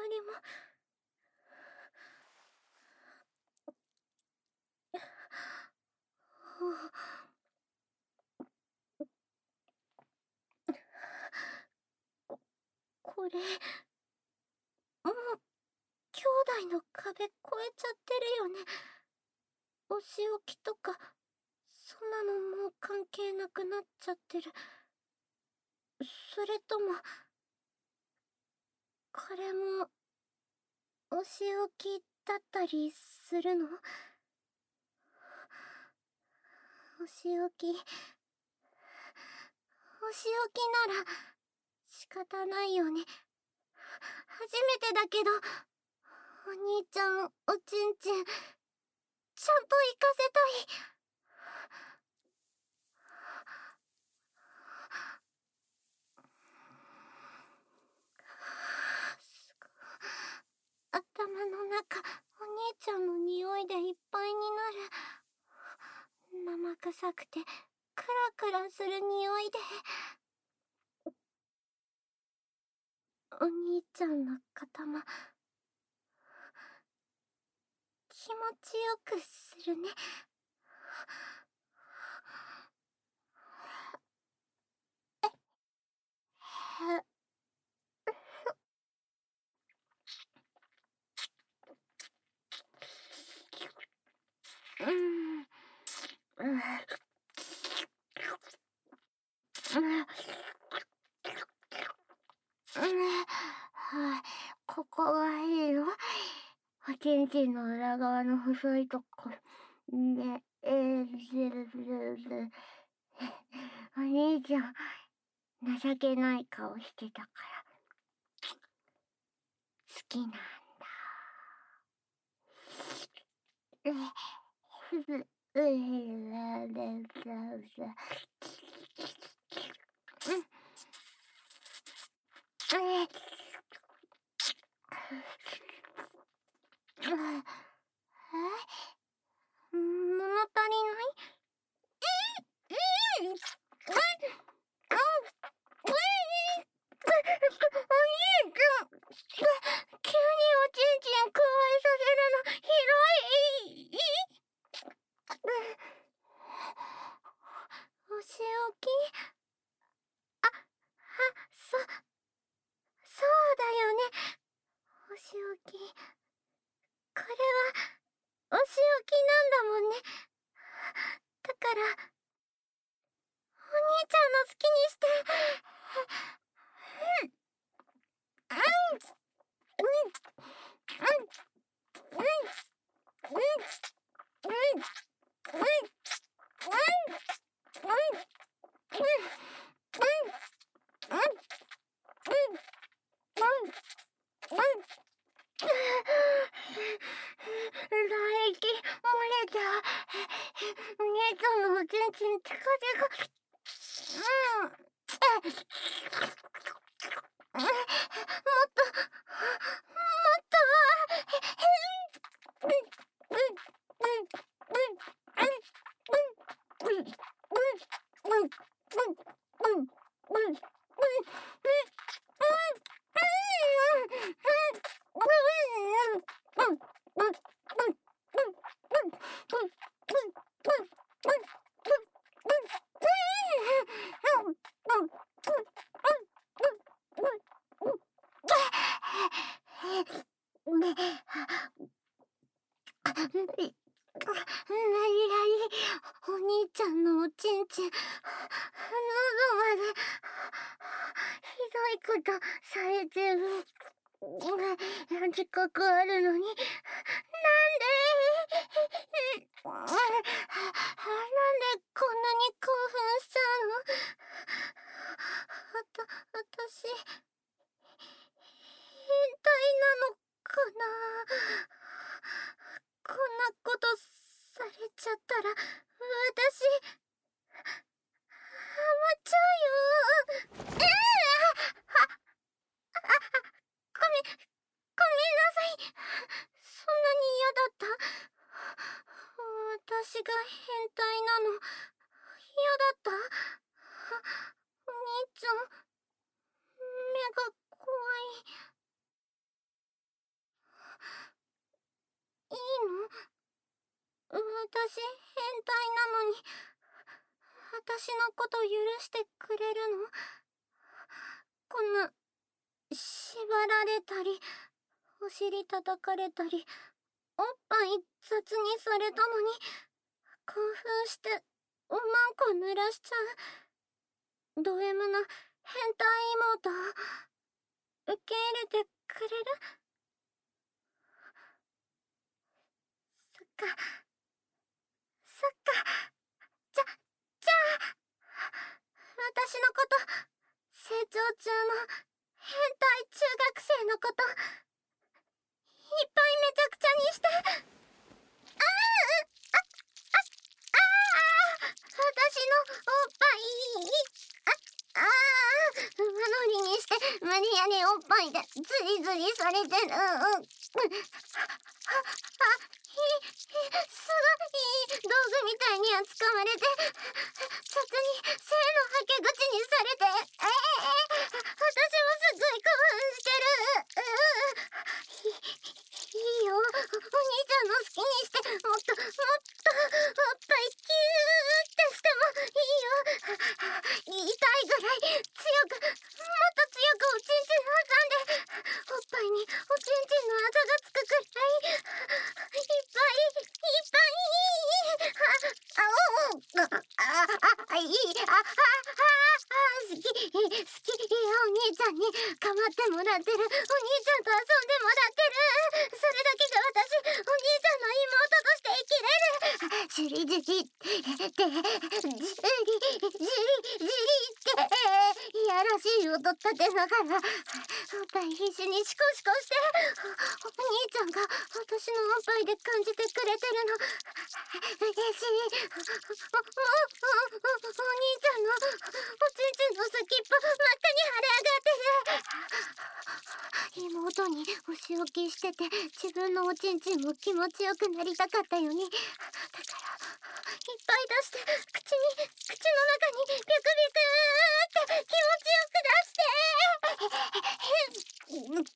りも。これ、もう、兄弟の壁越えちゃってるよね。お仕置きとか、そんなのもう関係なくなっちゃってる。それとも、これも、お仕置きだったりするの？お仕置き、お仕置きなら、仕方ないよね。初めてだけど、お兄ちゃん、おちんちん、ちゃんと行かせたい。頭の中、お兄ちゃんの匂いでいっぱいになる。生臭くて、クラクラする匂いで。お兄ちゃんの頭、気持ちよくするね。ここがいいよ。おちんちんの裏側の細いとこ。ね、お兄ちゃん、情けない顔してたから。好きなんだ。物足りない？急におちんちんくわえさせるのひどい。お仕置き？そうだよね。お仕置き。これは、お仕置きなんだもんね。だから、お兄ちゃんの好きにして。唾液漏れちゃう。お姉ちゃんのおちんちんチカチカ。もっと、もっと。お兄ちゃんのおちんちん、喉まで、ひどいことされてる。自覚あるのに、なんで、なんでこんなに興奮しちゃうの？私、変態なのかな？こんなことされちゃったら、私、ハマっちゃうよ。ごめん、ごめんなさい。そんなに嫌だった？私が変態なの、嫌だった？お兄ちゃん、目が怖い。 私のこと許してくれるの？こんな、縛られたり、お尻叩かれたり、おっぱい雑にされたのに、興奮して、おまんこ濡らしちゃう。ド M な変態妹、受け入れてくれる？そっか、そっか。じゃあ、私のこと、成長中の変態中学生のこと、いっぱいめちゃくちゃにして。ああ、私のおっぱい、馬乗りにして無理やりおっぱいでズリズリされてる。すごい道具みたいに扱われて、雑に性のはけ口にされて、私もすごい興奮してる。いいよ、お兄ちゃんの好きにして、もっとおっぱいキューってしてもいいよ。痛いぐらい強く、もっと強くおちんちん挟んで、おっぱいにおちんちんのあざがつくくらい、いっぱいいっぱい、好き、お兄ちゃんに構ってもらってる、お兄ちゃんと遊んでもらってる。それだけで私、お兄ちゃんの妹として生きれる。ジュリジュリって、ジュリジュリジュリって、いやらしい音立てながら、おっぱい必死にシコシコして、お兄ちゃんが私のおっぱいで感じてくれてるの、嬉しい。お兄ちゃんのおちんちんの先っぽ真っ赤に腫れ上がってる。妹にお仕置きしてて、自分のおちんちんも気持ちよくなりたかったよね。だからいっぱい出して、口の中にビクビクって気持ちよく出して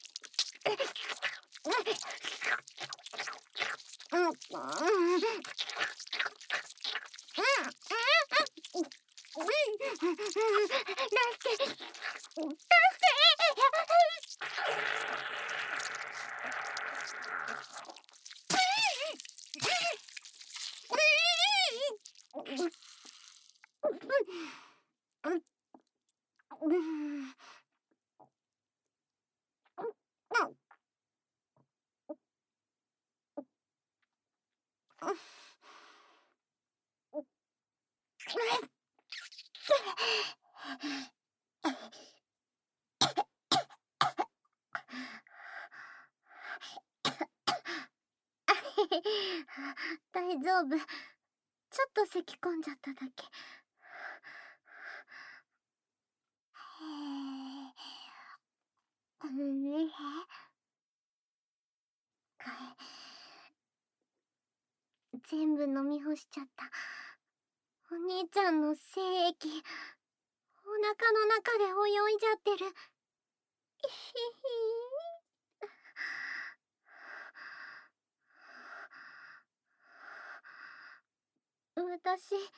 大丈夫。ちょっと咳込んじゃっただけ。全部飲み干しちゃった。お兄ちゃんの精液、お腹の中で泳いじゃってる。私、も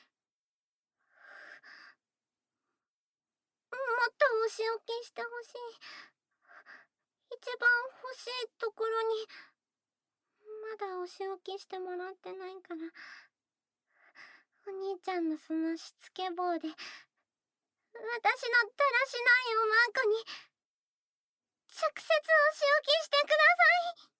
っとお仕置きしてほしい。一番欲しいところに、まだお仕置きしてもらってないから。お兄ちゃんのそのしつけ棒で、私のだらしないおまんこに、直接お仕置きしてください。